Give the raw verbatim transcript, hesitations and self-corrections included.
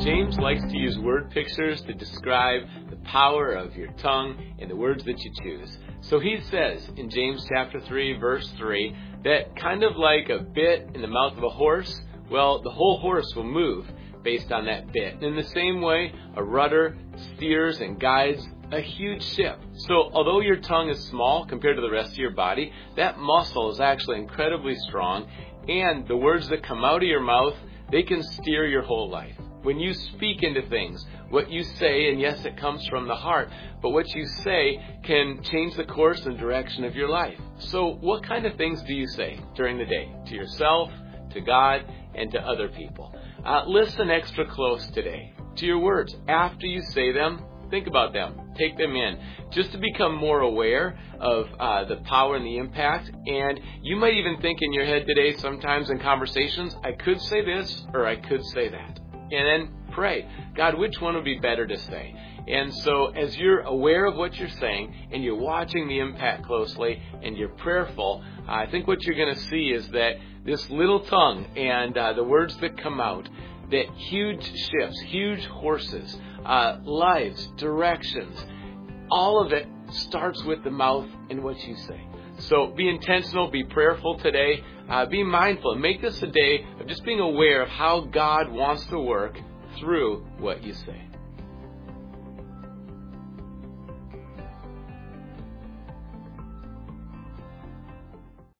James likes to use word pictures to describe the power of your tongue and the words that you choose. So he says in James chapter three, verse three, that kind of like a bit in the mouth of a horse, well, the whole horse will move based on that bit. In the same way, a rudder steers and guides a huge ship. So although your tongue is small compared to the rest of your body, that muscle is actually incredibly strong, and the words that come out of your mouth, they can steer your whole life. When you speak into things, what you say, and yes, it comes from the heart, but what you say can change the course and direction of your life. So what kind of things do you say during the day? To yourself, to God, and to other people. Uh, listen extra close today to your words. After you say them, think about them. Take them in. Just to become more aware of uh, the power and the impact. And you might even think in your head today, sometimes in conversations, I could say this or I could say that. And then pray, God, which one would be better to say? And so as you're aware of what you're saying and you're watching the impact closely and you're prayerful, I think what you're going to see is that this little tongue and uh, the words that come out, that huge ships, huge horses, uh, lives, directions, all of it starts with the mouth and what you say. So be intentional, be prayerful today, uh, be mindful, and make this a day of just being aware of how God wants to work through what you say.